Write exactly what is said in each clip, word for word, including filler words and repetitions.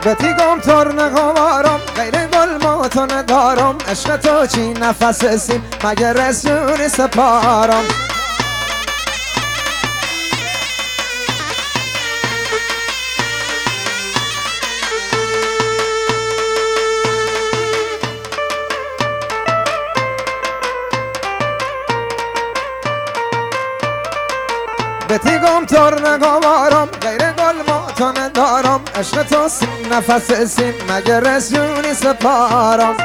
بتی گم ترنگوارم غیر گل ما تو ندارم، عشق تو چی نفس سیم مگه رسونی سپارم. بتی گم ترنگوارم غیر گل ما تو ندارم، عشق تو سیم نفس سیم مگه رسونی سپارم.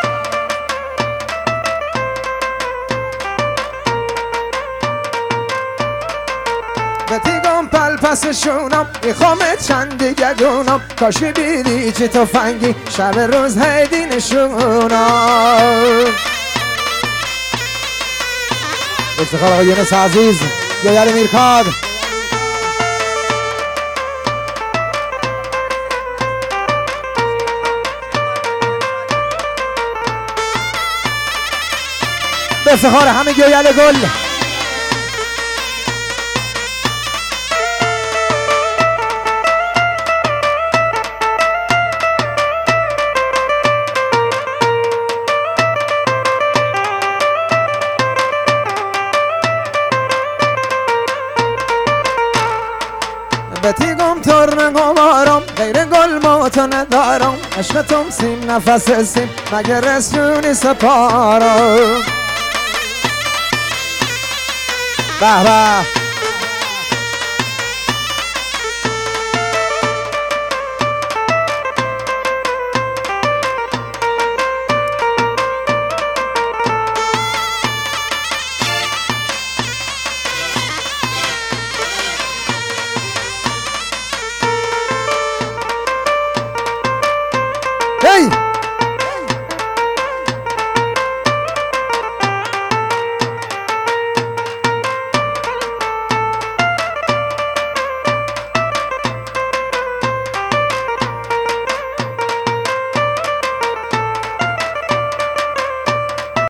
بتی گم پل پس شونم میخوام چند دیگه دونم، کاشی بیدی چی تفنگی شب روز هیدی نشونم. افتخار آقا یونس عزیز گویر میرکاد. به افتخار همه گویل گل. بتی گم ترنگوارم غیر گل ما تو ندارم، عشق تو سیم نفس سیم مگه رسونی سپارم. به به